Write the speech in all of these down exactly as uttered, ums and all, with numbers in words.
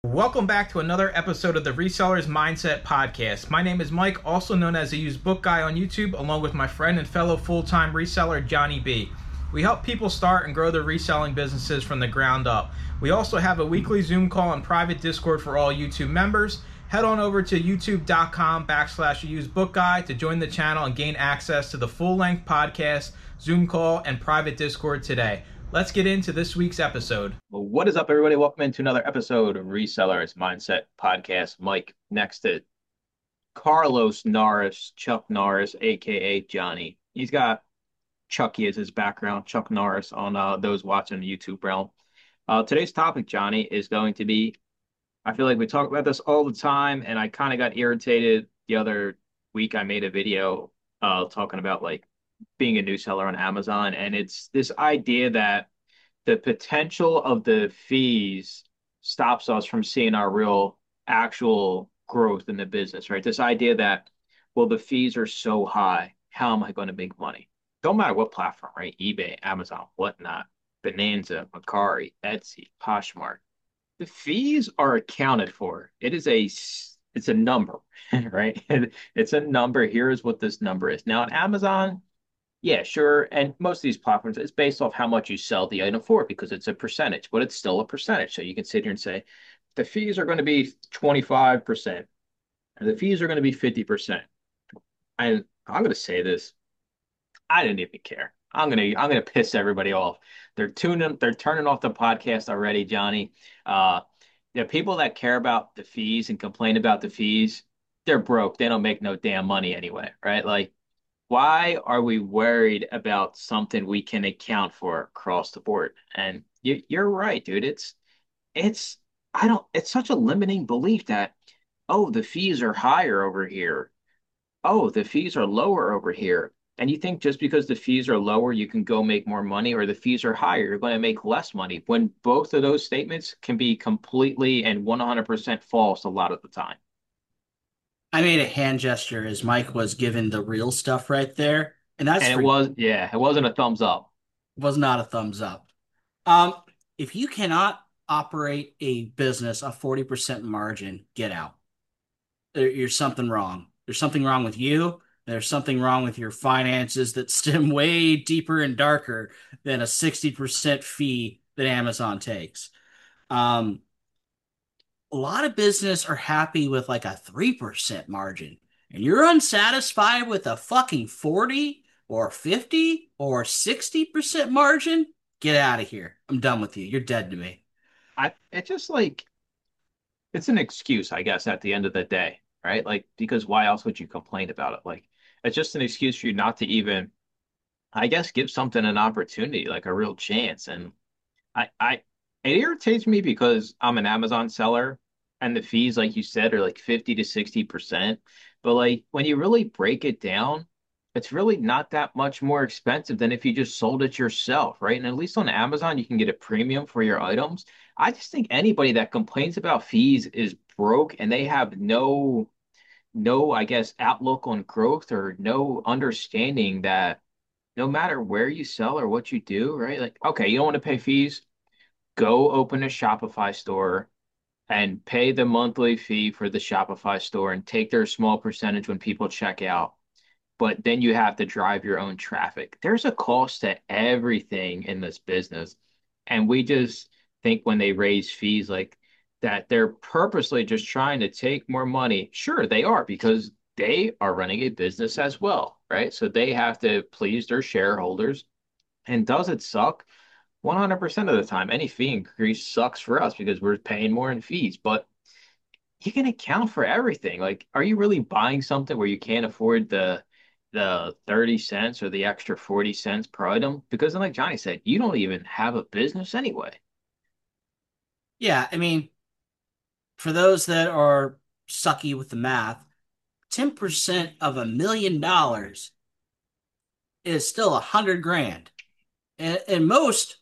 Welcome back to another episode of the Resellers Mindset Podcast. My name is Mike, also known as the Used Book Guy on YouTube, along with my friend and fellow full-time reseller, Johnny B. We help people start and grow their reselling businesses from the ground up. We also have a weekly Zoom call and private Discord for all YouTube members. Head on over to youtube.com backslash used book guy to join the channel and gain access to the full-length podcast, Zoom call, and private Discord today. Let's get into this week's episode. Well, what is up, everybody? Welcome into another episode of Resellers Mindset Podcast. Mike next to Carlos Norris, Chuck Norris, aka Johnny. He's got Chucky as his background, Chuck Norris on uh, those watching the YouTube realm. Uh, today's topic, Johnny, is going to be, I feel like we talk about this all the time, and I kind of got irritated the other week. I made a video uh, talking about like being a new seller on Amazon, and it's this idea that the potential of the fees stops us from seeing our real actual growth in the business, right? This idea that, well, the fees are so high, how am I going to make money? Don't matter what platform, right? eBay, Amazon, whatnot, Bonanza, Mercari, Etsy, Poshmark. The fees are accounted for. It is a it's a number, right? It's a number. Here's what this number is. Now on Amazon, yeah, sure. And most of these platforms, it's based off how much you sell the item for because it's a percentage, but it's still a percentage. So you can sit here and say the fees are going to be twenty-five percent, and the fees are going to be fifty percent. And I'm going to say this, I didn't even care. I'm gonna I'm gonna piss everybody off. They're tuning they're turning off the podcast already, Johnny. Uh the people that care about the fees and complain about the fees, they're broke. They don't make no damn money anyway, right? Like why are we worried about something we can account for across the board? And you, you're right, dude. It's it's I don't it's such a limiting belief that oh the fees are higher over here. Oh the fees are lower over here. And you think just because the fees are lower, you can go make more money, or the fees are higher, you're going to make less money. When both of those statements can be completely and one hundred percent false a lot of the time. I made a hand gesture as Mike was given the real stuff right there, and that's And it for was, yeah, it wasn't a thumbs up. was not a thumbs up. Um, if you cannot operate a business a forty percent margin, get out. There, there's something wrong. There's something wrong with you. There's something wrong with your finances that stem way deeper and darker than a sixty percent fee that Amazon takes. Um, a lot of business are happy with like a three percent margin, and you're unsatisfied with a fucking forty or fifty or sixty percent margin, get out of here. I'm done with you. You're dead to me. I it's just like it's an excuse, I guess, at the end of the day, right? Like, because why else would you complain about it? Like, it's just an excuse for you not to even, I guess, give something an opportunity, like a real chance. And I, I, it irritates me because I'm an Amazon seller and the fees, like you said, are like fifty to sixty percent. But like, when you really break it down, it's really not that much more expensive than if you just sold it yourself, right? And at least on Amazon, you can get a premium for your items. I just think anybody that complains about fees is broke and they have no, no, I guess, outlook on growth or no understanding that no matter where you sell or what you do, right? Like, okay, you don't want to pay fees, go open a Shopify store and pay the monthly fee for the Shopify store and take their small percentage when people check out. But then you have to drive your own traffic. There's a cost to everything in this business. And we just think when they raise fees like that, they're purposely just trying to take more money. Sure, they are because they are running a business as well, right? So they have to please their shareholders. And does it suck? one hundred percent of the time, any fee increase sucks for us because we're paying more in fees, but you can account for everything. Like, are you really buying something where you can't afford the the thirty cents or the extra forty cents per item? Because then, like Johnny said, you don't even have a business anyway. Yeah, I mean, for those that are sucky with the math, ten percent of a million dollars is still a hundred grand. And, and most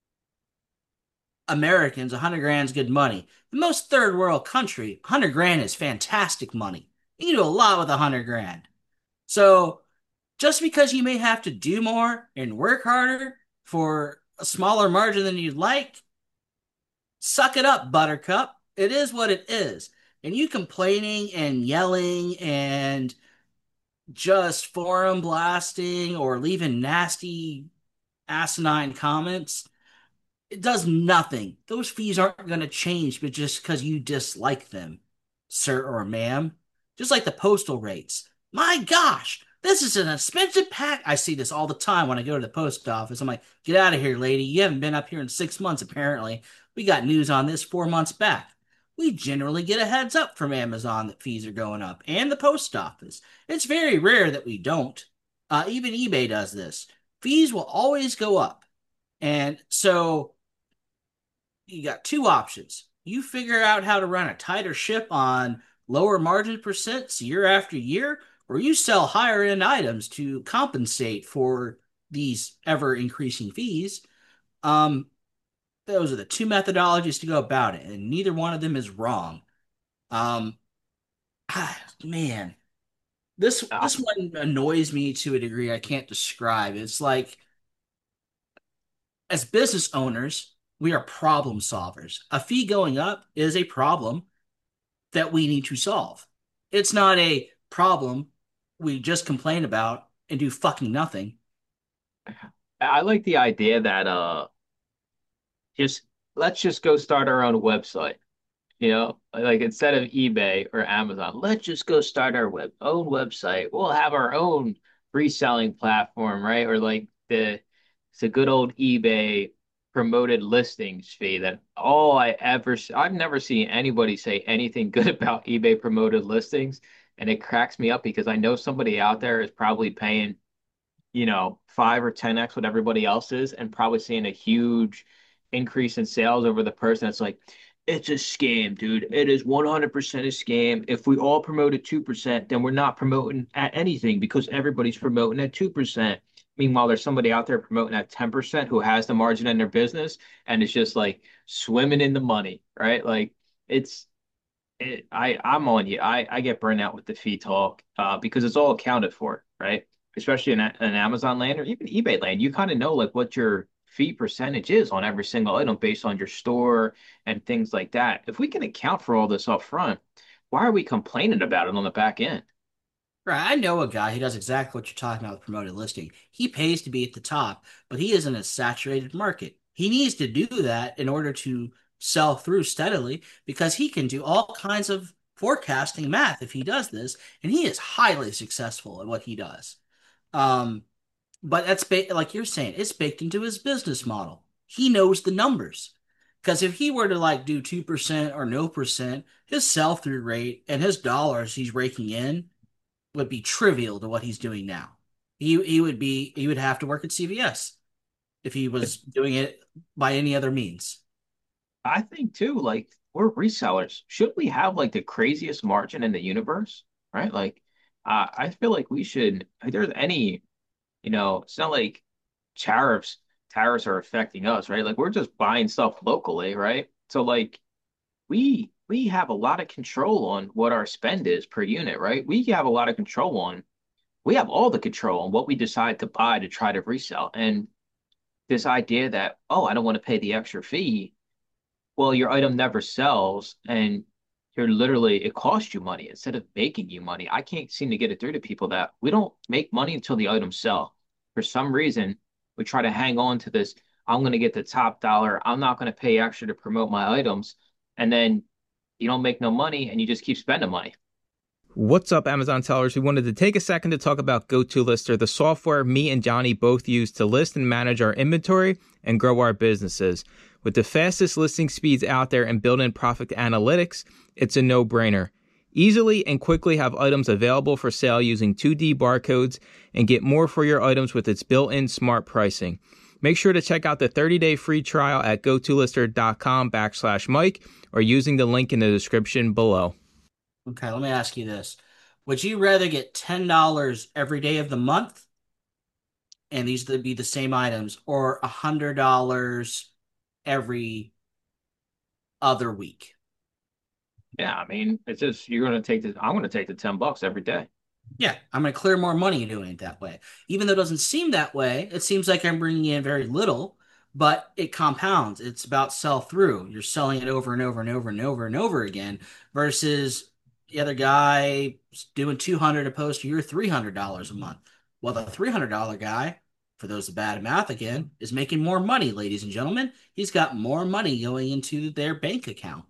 Americans, a hundred grand is good money. The most third world country, a hundred grand is fantastic money. You can do a lot with a hundred grand. So just because you may have to do more and work harder for a smaller margin than you'd like, suck it up, Buttercup. It is what it is. And you complaining and yelling and just forum blasting or leaving nasty, asinine comments, it does nothing. Those fees aren't going to change, but just because you dislike them, sir or ma'am. Just like the postal rates. My gosh, this is an expensive pack. I see this all the time when I go to the post office. I'm like, get out of here, lady. You haven't been up here in six months, apparently. We got news on this four months back. We generally get a heads up from Amazon that fees are going up and the post office. It's very rare that we don't. Uh, even eBay does this. Fees will always go up. And so you got two options. You figure out how to run a tighter ship on lower margin percents year after year, or you sell higher end items to compensate for these ever increasing fees. Um, those are the two methodologies to go about it, and neither one of them is wrong. Um, ah, man, this Uh, this one annoys me to a degree I can't describe. It's like as business owners, we are problem solvers. A fee going up is a problem that we need to solve. It's not a problem we just complain about and do fucking nothing. I like the idea that uh just let's just go start our own website. You know, like instead of eBay or Amazon, let's just go start our web own website. We'll have our own reselling platform, right? Or like the it's a good old eBay promoted listings fee that all I ever I've never seen anybody say anything good about eBay promoted listings, and it cracks me up because I know somebody out there is probably paying, you know, five or ten x what everybody else is, and probably seeing a huge increase in sales over the person that's like, it's a scam, dude. It is one hundred percent a scam. If we all promote at two percent, then we're not promoting at anything because everybody's promoting at two percent. Meanwhile, there's somebody out there promoting at ten percent who has the margin in their business and is just like swimming in the money, right? Like it's it, I I'm on you. I I get burned out with the fee talk uh, because it's all accounted for, right? Especially in, a- in Amazon land or even eBay land, you kind of know like what your fee percentage is on every single item based on your store and things like that. If we can account for all this up front, why are we complaining about it on the back end? Right, I know a guy who does exactly what you're talking about with promoted listing. He pays to be at the top, but he is in a saturated market. He needs to do that in order to sell through steadily because he can do all kinds of forecasting math if he does this, and he is highly successful at what he does. Um, but that's ba like you're saying, it's baked into his business model. He knows the numbers. Because if he were to like do two percent or no percent, his sell-through rate and his dollars he's raking in would be trivial to what he's doing now. He he would be he would have to work at C V S if he was doing it by any other means. I think too, like we're resellers. Should we have like the craziest margin in the universe, right? Like, uh, I feel like we should. If there's any, you know, it's not like tariffs tariffs are affecting us, right? Like we're just buying stuff locally, right? So like we we have a lot of control on what our spend is per unit, right? We have a lot of control on we have all the control on what we decide to buy to try to resell. And this idea that, oh, I don't want to pay the extra fee, well, your item never sells and you're literally it costs you money instead of making you money. I can't seem to get it through to people that we don't make money until the items sell. For some reason, we try to hang on to this. I'm going to get the top dollar. I'm not going to pay extra to promote my items. And then you don't make no money and you just keep spending money. What's up, Amazon sellers? We wanted to take a second to talk about GoToLister, the software me and Johnny both use to list and manage our inventory and grow our businesses. With the fastest listing speeds out there and built-in profit analytics, it's a no-brainer. Easily and quickly have items available for sale using two D barcodes and get more for your items with its built-in smart pricing. Make sure to check out the thirty-day free trial at gotolister.com backslash Mike or using the link in the description below. Okay, let me ask you this. Would you rather get ten dollars every day of the month, and these would be the same items, or one hundred dollars every other week? Yeah, I mean, it's just you're going to take the I'm going to take the ten bucks every day. Yeah, I'm going to clear more money doing it that way. Even though it doesn't seem that way, it seems like I'm bringing in very little, but it compounds. It's about sell through. You're selling it over and over and over and over and over again versus the other guy doing two hundred opposed to your three hundred dollars a month. Well, the three hundred dollars guy, for those of bad at math again, is making more money, ladies and gentlemen. He's got more money going into their bank account.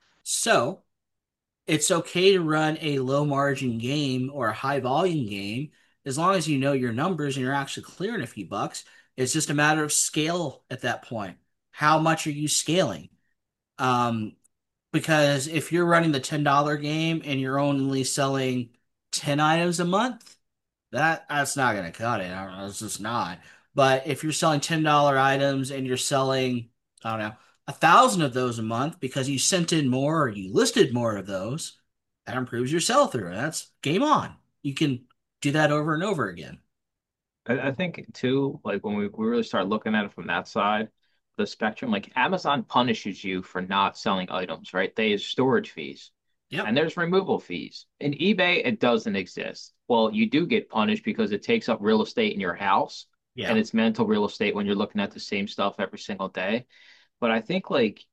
So it's okay to run a low margin game or a high volume game as long as you know your numbers and you're actually clearing a few bucks. It's just a matter of scale at that point. How much are you scaling? Um, because if you're running the ten dollar game and you're only selling ten items a month, that that's not going to cut it. I don't know, it's just not. But if you're selling ten dollar items and you're selling, I don't know, a thousand of those a month because you sent in more or you listed more of those, that improves your sell through. That's game on. You can do that over and over again. I, I think too, like when we, we really start looking at it from that side, the spectrum, like Amazon punishes you for not selling items, right? They have storage fees and Yep. there's removal fees. In eBay, it doesn't exist. Well, you do get punished because it takes up real estate in your house and Yeah. it's mental real estate when you're looking at the same stuff every single day. But I think like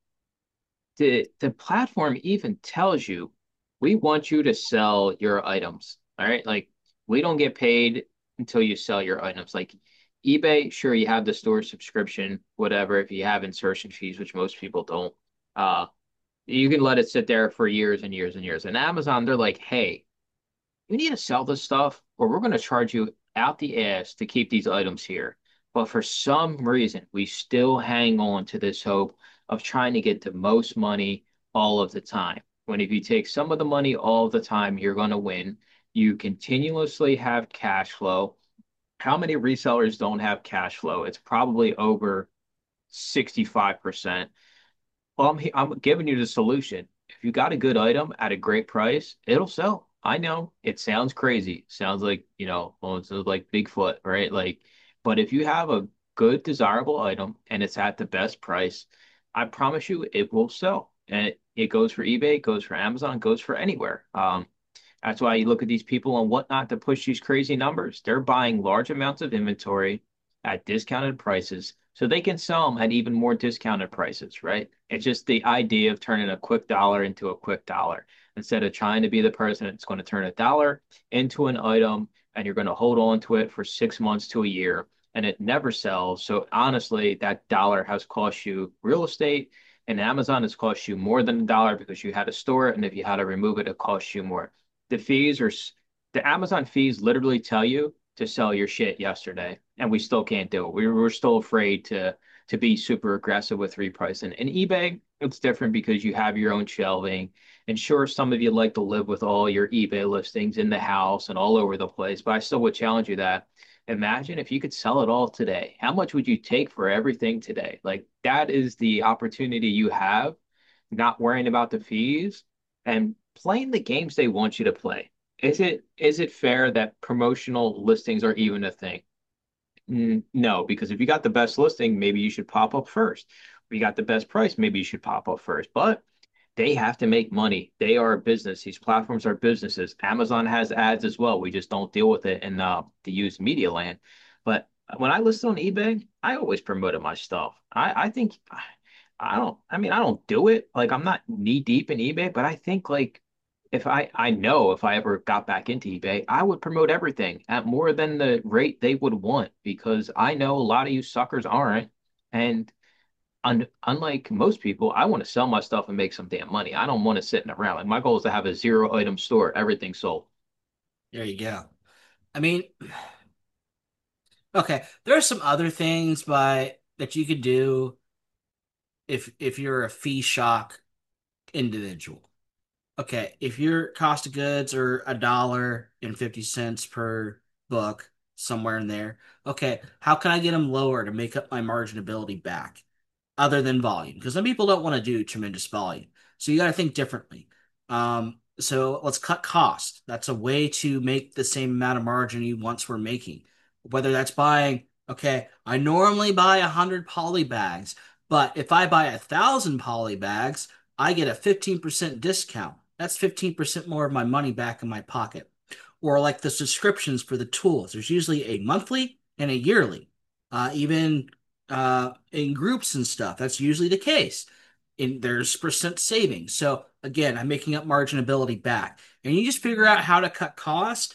the the platform even tells you we want you to sell your items. All right. Like we don't get paid until you sell your items. Like eBay, sure, you have the store subscription, whatever, if you have insertion fees, which most people don't. Uh, you can let it sit there for years and years and years. And Amazon, they're like, hey, you need to sell this stuff or we're going to charge you out the ass to keep these items here. But for some reason, we still hang on to this hope of trying to get the most money all of the time. When if you take some of the money all of the time, you're going to win. You continuously have cash flow. How many resellers don't have cash flow? It's probably over sixty-five percent. Well, I'm I'm giving you the solution. If you got a good item at a great price, it'll sell. I know it sounds crazy. Sounds like, you know, well, it's like Bigfoot, right? Like, but if you have a good, desirable item and it's at the best price, I promise you it will sell. And it, it goes for eBay, it goes for Amazon, it goes for anywhere. Um, that's why you look at these people and whatnot to push these crazy numbers. They're buying large amounts of inventory at discounted prices so they can sell them at even more discounted prices, right? It's just the idea of turning a quick dollar into a quick dollar instead of trying to be the person that's going to turn a dollar into an item and you're going to hold on to it for six months to a year and it never sells. So honestly, that dollar has cost you real estate and Amazon has cost you more than a dollar because you had to store it. And if you had to remove it, it costs you more. The fees are the Amazon fees literally tell you to sell your shit yesterday, and we still can't do it. We we're still afraid to to be super aggressive with repricing. And eBay, it's different because you have your own shelving. And sure, some of you like to live with all your eBay listings in the house and all over the place, but I still would challenge you that. Imagine if you could sell it all today. How much would you take for everything today? Like that is the opportunity you have, not worrying about the fees and playing the games they want you to play. Is it is it fair that promotional listings are even a thing? N- No, because if you got the best listing, maybe you should pop up first. If you got the best price, maybe you should pop up first. But they have to make money. They are a business. These platforms are businesses. Amazon has ads as well. We just don't deal with it in uh, the used media land. But when I listed on eBay, I always promoted my stuff. I, I think I don't, I mean, I don't do it. Like I'm not knee deep in eBay, but I think like if I, I know if I ever got back into eBay, I would promote everything at more than the rate they would want because I know a lot of you suckers aren't. And un unlike most people, I want to sell my stuff and make some damn money. I don't want to sit around. Like my goal is to have a zero item store, everything sold. There you go. I mean, okay, there are some other things by that you could do if if you're a fee shock individual. Okay, if your cost of goods are a dollar and fifty cents per book, somewhere in there, okay, how can I get them lower to make up my marginability back other than volume? Because some people don't want to do tremendous volume. So you got to think differently. Um, so let's cut cost. That's a way to make the same amount of margin you once were making. Whether that's buying, okay, I normally buy a hundred poly bags, but if I buy a thousand poly bags, I get a fifteen percent discount. That's fifteen percent more of my money back in my pocket. Or like the subscriptions for the tools. There's usually a monthly and a yearly. Uh, even uh, in groups and stuff. That's usually the case. And there's percent savings. So again, I'm making up marginability back. And you just figure out how to cut cost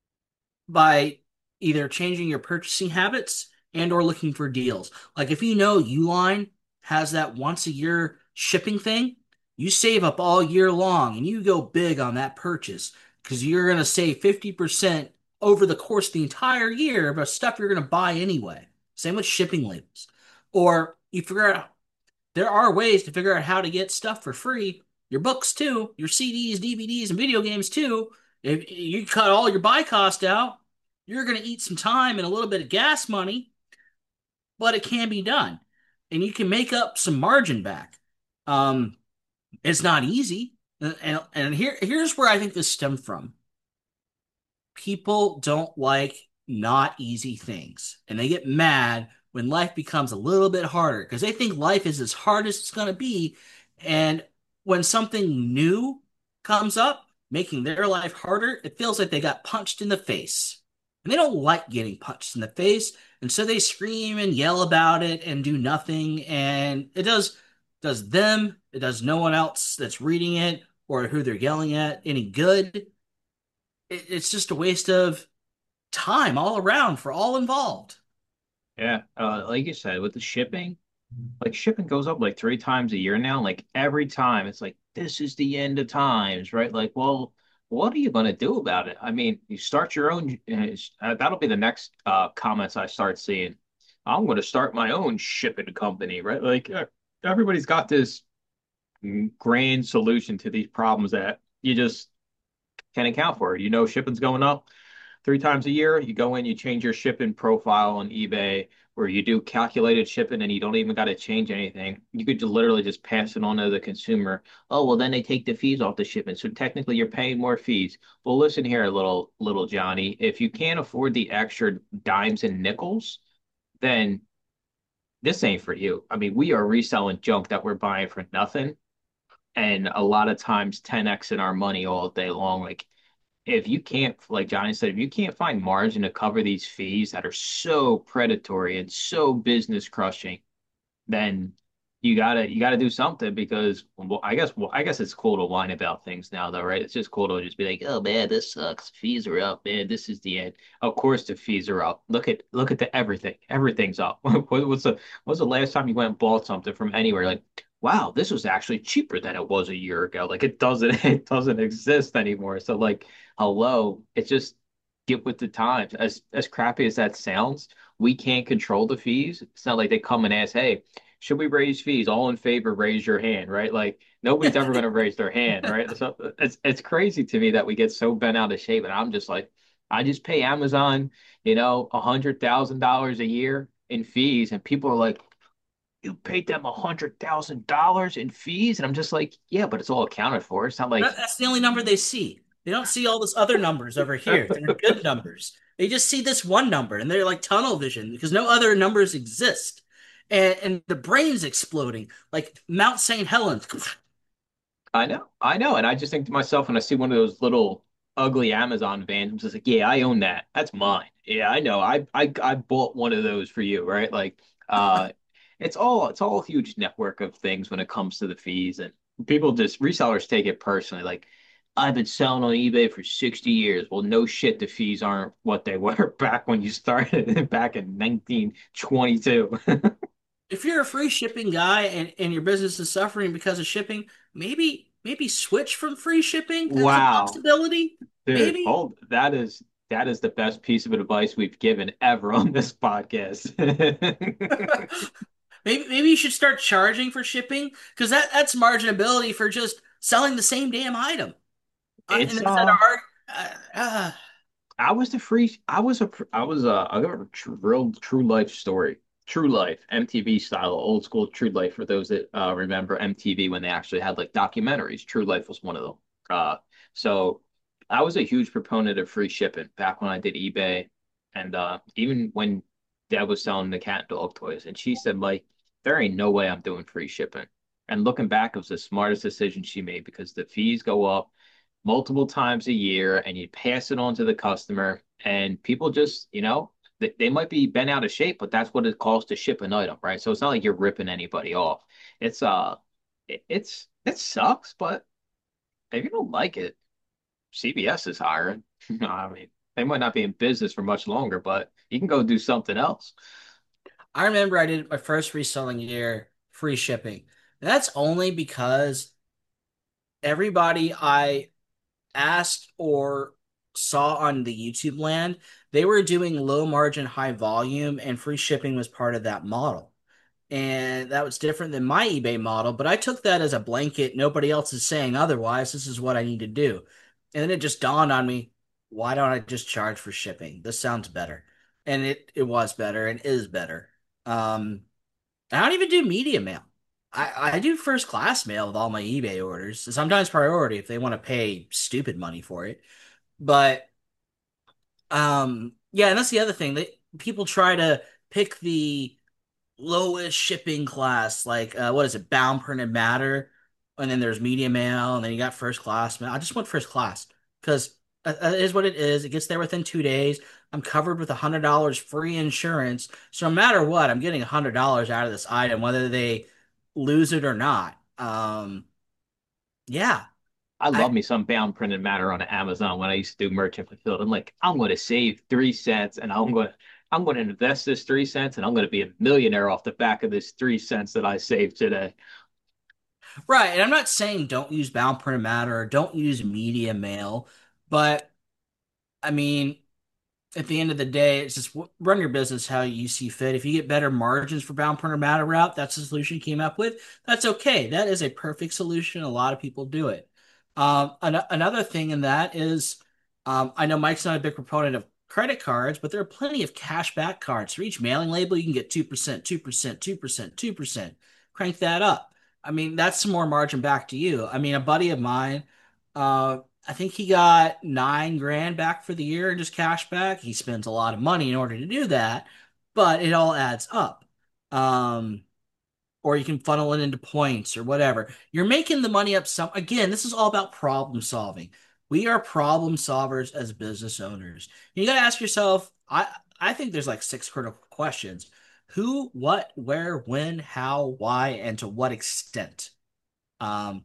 by either changing your purchasing habits and or looking for deals. Like if you know Uline has that once a year shipping thing, you save up all year long and you go big on that purchase because you're going to save fifty percent over the course of the entire year of stuff you're going to buy anyway. Same with shipping labels. Or you figure out there are ways to figure out how to get stuff for free. Your books too, your C Ds, D V Ds, and video games too. If you cut all your buy cost out, you're going to eat some time and a little bit of gas money, but it can be done. And you can make up some margin back. Um, it's not easy. And, and here, here's where I think this stemmed from. People don't like not easy things, and they get mad when life becomes a little bit harder because they think life is as hard as it's going to be. And when something new comes up, making their life harder, it feels like they got punched in the face. And they don't like getting punched in the face. And so they scream and yell about it and do nothing. And it does does them, it does no one else that's reading it or who they're yelling at any good. It, it's just a waste of time all around for all involved. Yeah, uh, like you said, with the shipping, like shipping goes up like three times a year now. Like every time, it's like this is the end of times, right? Like, well, what are you going to do about it? I mean, you start your own. Uh, that'll be the next uh, comments I start seeing. I'm going to start my own shipping company, right? Like uh, everybody's got this grand solution to these problems that you just can't account for. You know, shipping's going up three times a year. You go in, you change your shipping profile on eBay, where you do calculated shipping and you don't even got to change anything. You could just literally just pass it on to the consumer. Oh, well, then they take the fees off the shipment. So technically you're paying more fees. Well, listen here, little little Johnny. If you can't afford the extra dimes and nickels, then this ain't for you. I mean, we are reselling junk that we're buying for nothing. And a lot of times ten x in our money all day long. Like if you can't, like Johnny said, if you can't find margin to cover these fees that are so predatory and so business crushing, then you gotta you gotta do something because well, I guess well, I guess it's cool to whine about things now though, right? It's just cool to just be like, oh man, this sucks. Fees are up, man. This is the end. Of course the fees are up. Look at look at the everything. Everything's up. What, what's the what's the last time you went and bought something from anywhere? Like, wow, this was actually cheaper than it was a year ago. Like it doesn't it doesn't exist anymore. So like, hello, it's just get with the times. As as crappy as that sounds, we can't control the fees. It's not like they come and ask, hey, should we raise fees? All in favor, raise your hand, right? Like nobody's ever going to raise their hand, right? So it's it's crazy to me that we get so bent out of shape, and I'm just like, I just pay Amazon, you know, a hundred thousand dollars a year in fees, and people are like, you paid them a hundred thousand dollars in fees, and I'm just like, yeah, but it's all accounted for. It's not like That, that's the only number they see. They don't see all this other numbers over here. They're good numbers. They just see this one number and they're like tunnel vision because no other numbers exist. And, and the brain's exploding like Mount Saint Helens. I know, I know. And I just think to myself when I see one of those little ugly Amazon vans, I'm just like, yeah, I own that. That's mine. Yeah, I know. I I I bought one of those for you, right? Like, uh, it's all it's all a huge network of things when it comes to the fees, and people just resellers take it personally. Like, I've been selling on eBay for sixty years. Well, no shit, the fees aren't what they were back when you started back in nineteen twenty-two. If you're a free shipping guy and, and your business is suffering because of shipping, maybe maybe switch from free shipping as a Wow. possibility. Dude, Maybe hold that is that is the best piece of advice we've given ever on this podcast. maybe maybe you should start charging for shipping because that that's marginability for just selling the same damn item. Uh, and It's instead of uh art, uh, uh, I was the free I was a I was a I got a tr real true life story. True life, M T V style, old school True Life for those that uh, remember M T V when they actually had like documentaries. True Life was one of them. Uh, so I was a huge proponent of free shipping back when I did eBay and uh, even when Dad was selling the cat and dog toys. And she said, like, there ain't no way I'm doing free shipping. And looking back, it was the smartest decision she made because the fees go up multiple times a year and you pass it on to the customer and people just, you know, They, they might be bent out of shape, but that's what it costs to ship an item, right? So it's not like you're ripping anybody off. It's uh, it, it's it sucks, but if you don't like it, C B S is hiring. I mean, they might not be in business for much longer, but you can go do something else. I remember I did my first reselling year, free shipping. That's only because everybody I asked or saw on the YouTube land, they were doing low margin, high volume, and free shipping was part of that model. And that was different than my eBay model, but I took that as a blanket. Nobody else is saying otherwise. This is what I need to do. And then it just dawned on me, why don't I just charge for shipping? This sounds better. And it it was better and is better. Um, I don't even do media mail. I, I do first class mail with all my eBay orders. Sometimes priority if they want to pay stupid money for it. But um, yeah, and that's the other thing. That people try to pick the lowest shipping class, like uh, what is it, bound printed matter, and then there's media mail, and then you got first class mail. I just want first class because it is what it is. It gets there within two days. I'm covered with a hundred dollars free insurance, so no matter what, I'm getting a hundred dollars out of this item, whether they lose it or not. Um, yeah, I I love me some bound printed matter on Amazon when I used to do merchant fulfilled. I'm like, I'm going to save three cents and I'm going to I'm going to invest this three cents and I'm going to be a millionaire off the back of this three cents that I saved today. right, and I'm not saying don't use bound printed matter or don't use media mail, but I mean, at the end of the day, it's just run your business how you see fit. If you get better margins for bound printer matter route, that's the solution you came up with. That's okay. That is a perfect solution. A lot of people do it. Um, an- another thing in that is, um, I know Mike's not a big proponent of credit cards, but there are plenty of cash back cards. For each mailing label, you can get two percent, two percent, two percent, two percent. Crank that up. I mean, that's some more margin back to you. I mean, a buddy of mine, uh, I think he got nine grand back for the year in just cash back. He spends a lot of money in order to do that, but it all adds up. Um, or you can funnel it into points or whatever. You're making the money up some. Again, this is all about problem solving. We are problem solvers as business owners. You got to ask yourself, I I think there's like six critical questions. Who, what, where, when, how, why, and to what extent? Um,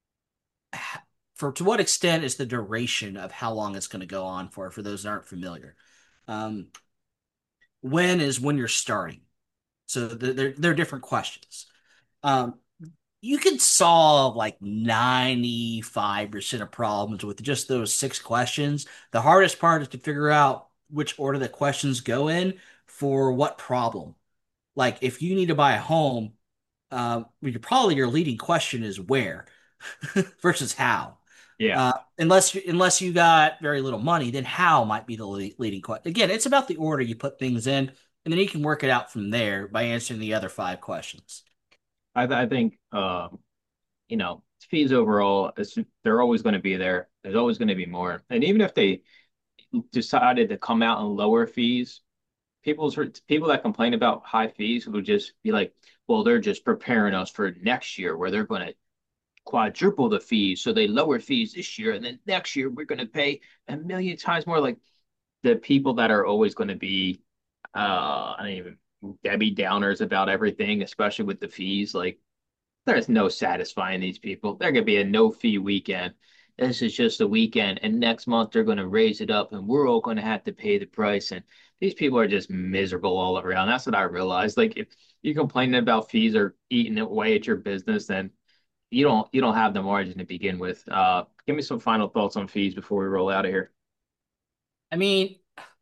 for to what extent is the duration of how long it's going to go on for, for those that aren't familiar. Um, when is when you're starting. So they're, they're different questions. Um, you can solve like ninety-five percent of problems with just those six questions. The hardest part is to figure out which order the questions go in for what problem. Like if you need to buy a home, uh, you're probably your leading question is where versus how. Yeah. Uh, unless you, unless you got very little money, then how might be the leading question. Again, it's about the order you put things in, and then you can work it out from there by answering the other five questions. I, I think, um, you know, fees overall, it's, they're always going to be there. There's always going to be more. And even if they decided to come out and lower fees, people's people that complain about high fees will just be like, well, they're just preparing us for next year where they're going to quadruple the fees. So they lower fees this year, and then next year we're going to pay a million times more. Like the people that are always going to be, uh, I don't even Debbie Downers about everything, especially with the fees. Like there's no satisfying these people. They're going to be a no fee weekend. This is just a weekend, and next month they're going to raise it up, and we're all going to have to pay the price. And these people are just miserable all around. That's what I realized. Like if you're complaining about fees or eating away at your business, then you don't you don't have the margin to begin with. Uh, give me some final thoughts on fees before we roll out of here. I mean,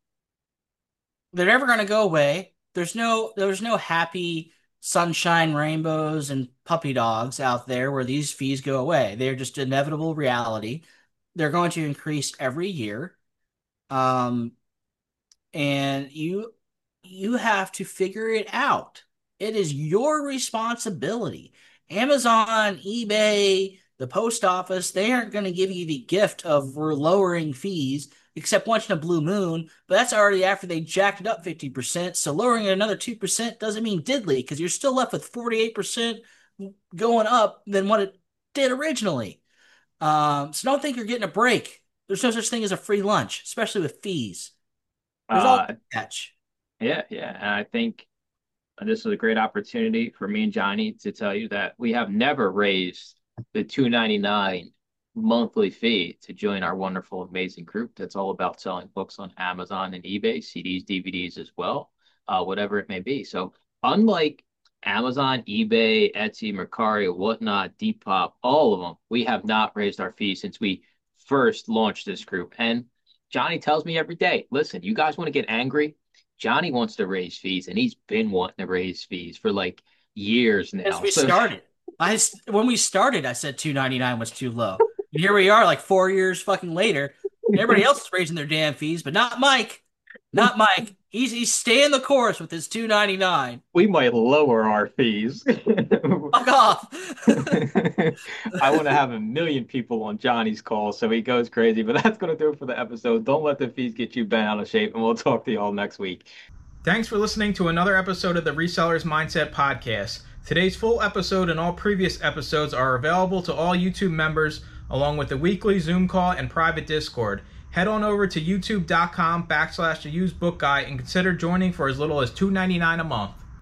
they're never going to go away. There's no there's no happy sunshine, rainbows, and puppy dogs out there where these fees go away. They're just inevitable reality. They're going to increase every year. Um, and you you have to figure it out. It is your responsibility. Amazon, eBay, the post office, they aren't going to give you the gift of we're lowering fees except once in a blue moon, but that's already after they jacked it up fifty percent. So lowering it another two percent doesn't mean diddly because you're still left with forty-eight percent going up than what it did originally. Um, so don't think you're getting a break. There's no such thing as a free lunch, especially with fees. There's always Uh, a catch. Yeah, yeah. And I think this is a great opportunity for me and Johnny to tell you that we have never raised the two ninety-nine monthly fee to join our wonderful, amazing group that's all about selling books on Amazon and eBay, C Ds, D V Ds as well, uh, whatever it may be. So, unlike Amazon, eBay, Etsy, Mercari, whatnot, Depop, all of them, we have not raised our fees since we first launched this group. And Johnny tells me every day, listen, you guys want to get angry? Johnny wants to raise fees, and he's been wanting to raise fees for like years As now. we So started, I when we started, I said two ninety-nine was too low. And here we are, like four years fucking later. Everybody else is raising their damn fees, but not Mike. Not Mike. He's he's staying the course with his two ninety-nine. we might lower our fees. Fuck off. I want to have a million people on Johnny's call, so he goes crazy. But that's going to do it for the episode. Don't let the fees get you bent out of shape, and we'll talk to you all next week. Thanks for listening to another episode of the Resellers Mindset Podcast. Today's full episode and all previous episodes are available to all YouTube members, along with the weekly Zoom call and private Discord. Head on over to youtube.com backslash the used book guy and consider joining for as little as two ninety-nine a month.